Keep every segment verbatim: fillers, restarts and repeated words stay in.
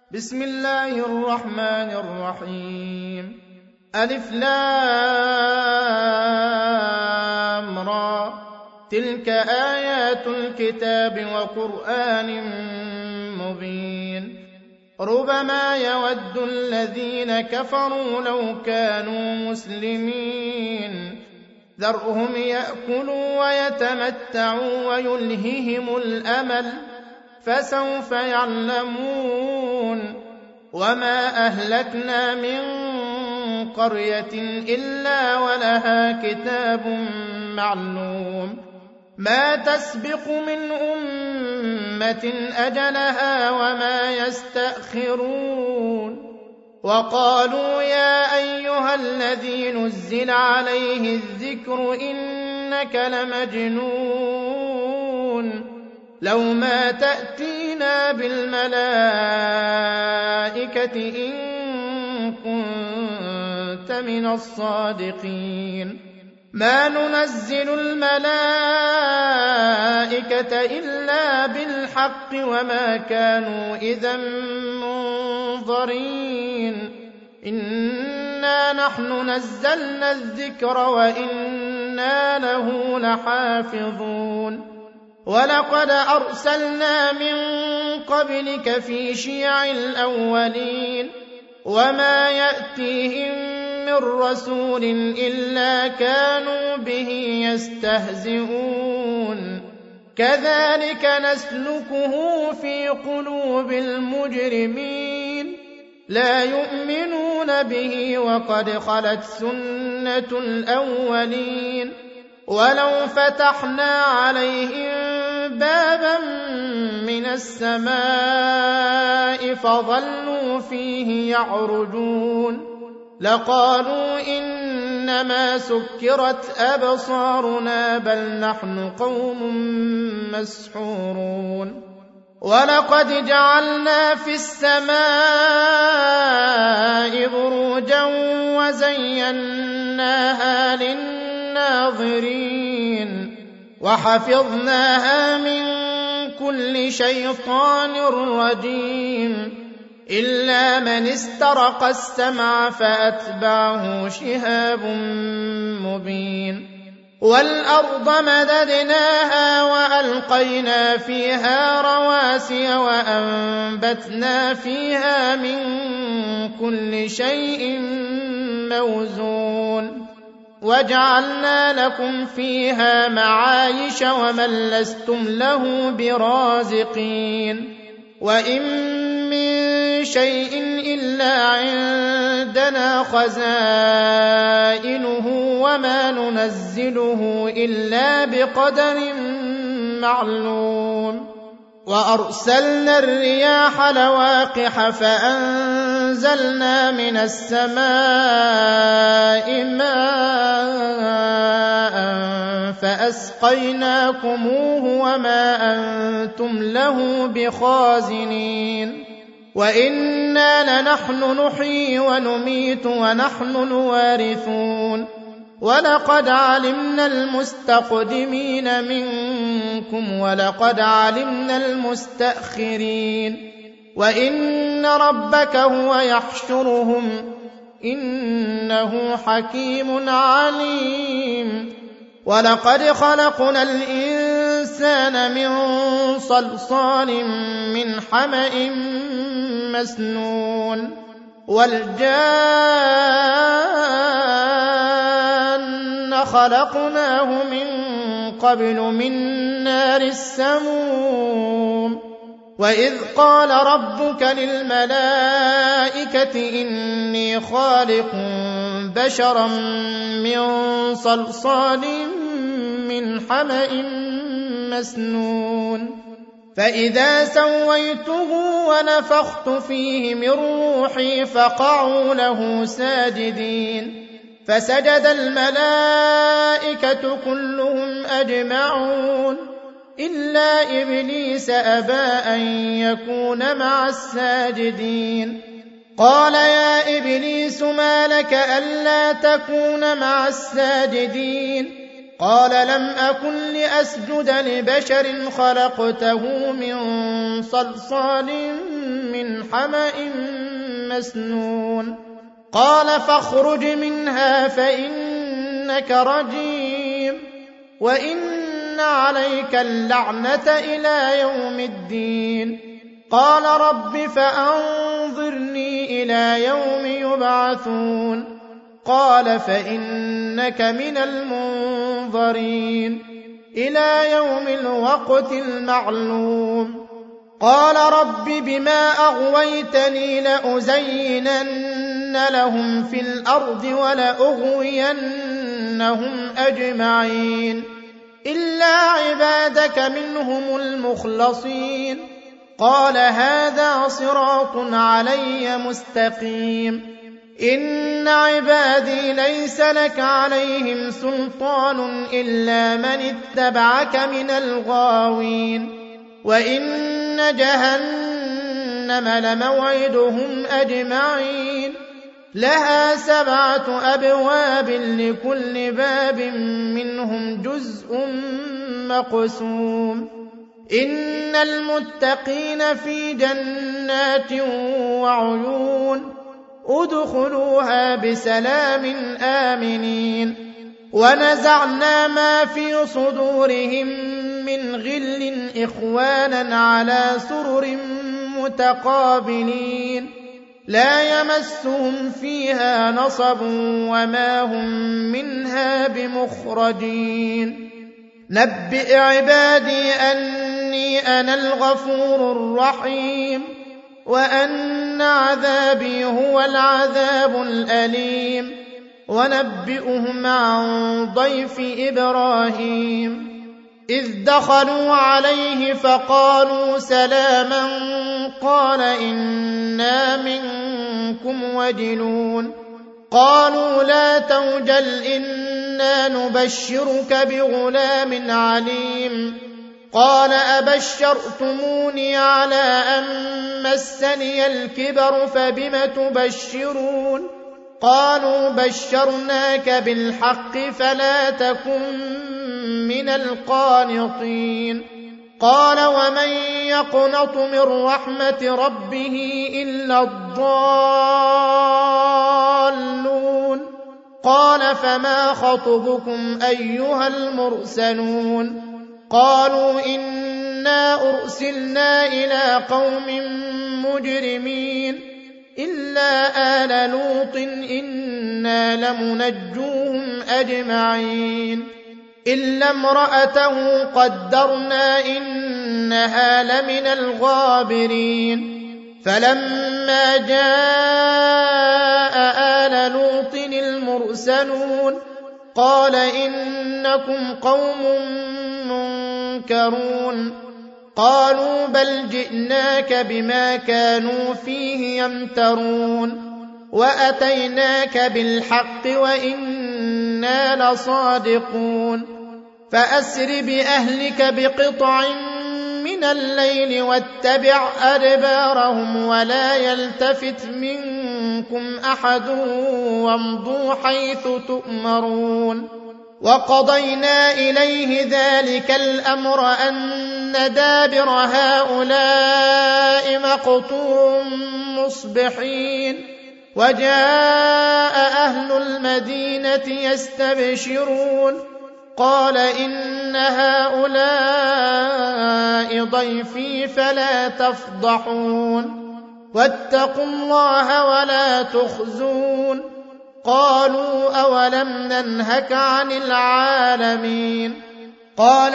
بسم الله الرحمن الرحيم. ألف لام را، تلك آيات الكتاب وقرآن مبين. ربما يود الذين كفروا لو كانوا مسلمين، ذرهم يأكلوا ويتمتعوا ويلههم الأمل، فسوف يعلمون. وما أهلكنا من قرية إلا ولها كتاب معلوم، ما تسبق من أمة أجلها وما يستأخرون. وقالوا يا أيها الذي نزل عليه الذكر إنك لمجنون، لو ما تأتينا بالملائكة إن كنت من الصادقين. ما ننزل الملائكة إلا بالحق وما كانوا إذا منظرين. إنا نحن نزلنا الذكر وإنا له لحافظون. ولقد أرسلنا من قبلك في شيع الأولين، وما يأتيهم من رسول إلا كانوا به يستهزئون. كذلك نسلكه في قلوب المجرمين، لا يؤمنون به وقد خلت سنة الأولين. ولو فتحنا عليهم بابا من السماء فظلوا فيه يعرجون لقالوا إنما سكرت أبصارنا بل نحن قوم مسحورون. ولقد جعلنا في السماء بروجا وزيناها للناظرين وحفظناها من كل شيطان رجيم إلا من استرق السمع فأتبعه شهاب مبين. والأرض مددناها وألقينا فيها رواسي وأنبتنا فيها من كل شيء موزون وجعلنا لكم فيها معايش ومن لستم له برازقين. وإن من شيء إلا عندنا خزائنه وما ننزله إلا بقدر معلوم. وأرسلنا الرياح لواقح فأنزلنا من السماء ماء فأسقيناكموه وما أنتم له بخازنين. وإنا لنحن نحيي ونميت ونحن الوارثون. ولقد علمنا المستقدمين منكم ولقد علمنا المستأخرين. وإن ربك هو يحشرهم إنه حكيم عليم. ولقد خلقنا الإنسان من صلصال من حمأ مسنون والجان خلقناه من قبل من نار السموم. وإذ قال ربك للملائكة إني خالق بشرا من صلصال من حمأ مسنون فإذا سويته ونفخت فيه من روحي فقعوا له ساجدين فسجد الملائكة كلهم أجمعون إلا إبليس أبى أن يكون مع الساجدين. قال يا إبليس ما لك ألا تكون مع الساجدين؟ قال لم أكن لأسجد لبشر خلقته من صلصال من حمإ مسنون قال فاخرج منها فإنك رجيم وإن عليك اللعنة إلى يوم الدين قال رب فأنظرني إلى يوم يبعثون قال فإنك من المنظرين إلى يوم الوقت المعلوم قال رب بما أغويتني لأزينن لهم في الأرض ولأغوينهم أجمعين إلا عبادك منهم المخلصين قال هذا صراط علي مستقيم إن عبادي ليس لك عليهم سلطان إلا من اتبعك من الغاوين وإن جهنم لموعدهم أجمعين لها سبعة أبواب لكل باب منهم جزء مقسوم إن المتقين في جنات وعيون ادخلوها بسلام آمنين ونزعنا ما في صدورهم من غل إخوانا على سرر متقابلين لا يمسهم فيها نصب وما هم منها بمخرجين نبئ عبادي أني أنا الغفور الرحيم وأن عذابي هو العذاب الأليم ونبئهم عن ضيف إبراهيم إذ دخلوا عليه فقالوا سلاما قال إنا منكم وجلون قالوا لا توجل إنا نبشرك بغلام عليم قال أبشرتموني على أن مسني الكبر فبم تبشرون قالوا بشرناك بالحق فلا تكن من القانطين قال ومن يقنط من رحمة ربه إلا الضالون قال فما خطبكم أيها المرسلون قالوا إنا أرسلنا إلى قوم مجرمين إلا آل لوط إنا لمنجوهم أجمعين إلا امرأته قدرنا إنها لمن الغابرين فلما جاء آل لوط المرسلون قال إنكم قوم منكرون قالوا بل جئناك بما كانوا فيه يمترون وأتيناك بالحق وإنا لصادقون فأسر بأهلك بقطع من الليل واتبع أدبارهم ولا يلتفت منكم أحد وامضوا حيث تؤمرون وقضينا إليه ذلك الأمر أن دابر هؤلاء مقطوع مصبحين وجاء أهل المدينة يستبشرون قال إن هؤلاء ضيفي فلا تفضحون واتقوا الله ولا تخزون قالوا أولم ننهك عن العالمين قال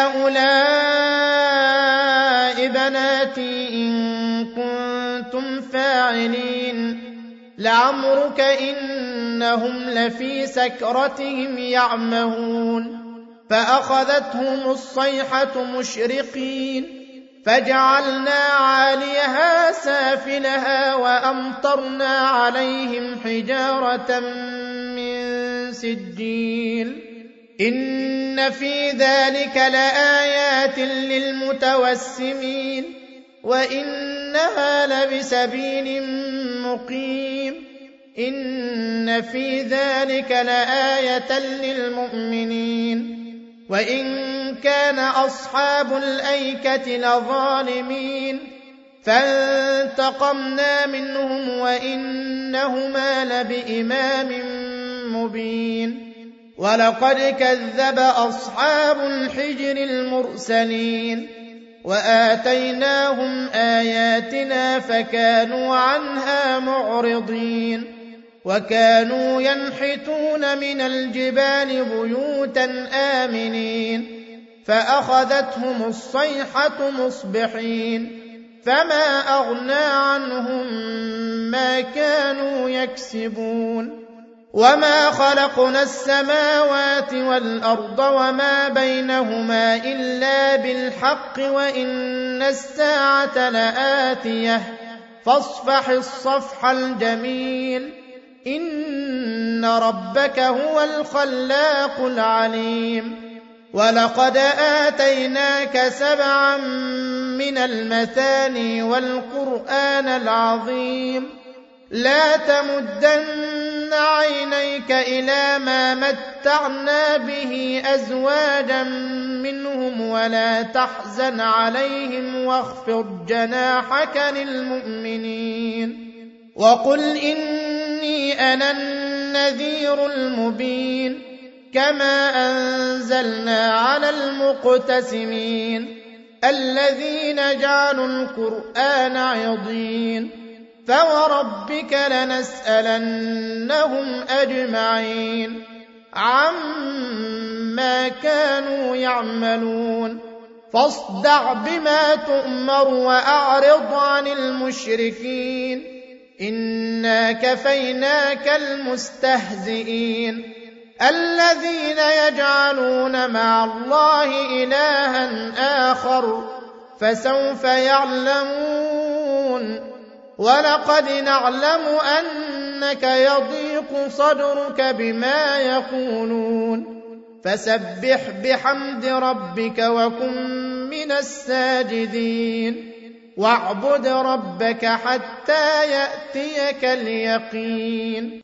هؤلاء بناتي إن كنتم فاعلين لعمرك إنهم لفي سكرتهم يعمهون فأخذتهم الصيحة مشرقين فجعلنا عاليها سافلها وأمطرنا عليهم حجارة من سجيل إن في ذلك لآيات للمتوسمين وإنها لبسبيل مقيم إن في ذلك لآية للمؤمنين وإن كان أصحاب الأيكة لظالمين فانتقمنا منهم وإنهما لبإمام مبين ولقد كذب أصحاب الحجر المرسلين وآتيناهم آياتنا فكانوا عنها معرضين وكانوا ينحتون من الجبال بيوتا آمنين فأخذتهم الصيحة مصبحين فما أغنى عنهم ما كانوا يكسبون وما خلقنا السماوات والأرض وما بينهما إلا بالحق وإن الساعة لآتية فاصفح الصفح الجميل إن ربك هو الخلاق العليم ولقد آتيناك سبعا من المثاني والقرآن العظيم لا تمدن عينيك إلى ما متعنا به أزواجا منهم ولا تحزن عليهم واخفض جناحك للمؤمنين وقل إني أنا النذير المبين كما أنزلنا على المقتسمين الذين جعلوا القرآن عضين فوربك لنسألنهم أجمعين عما كانوا يعملون فاصدع بما تؤمر وأعرض عن المشركين إنا كفيناك المستهزئين الذين يجعلون مع الله إلها آخر فسوف يعلمون ولقد نعلم أنك يضيق صدرك بما يقولون فسبح بحمد ربك وكن من الساجدين واعبد ربك حتى يأتيك اليقين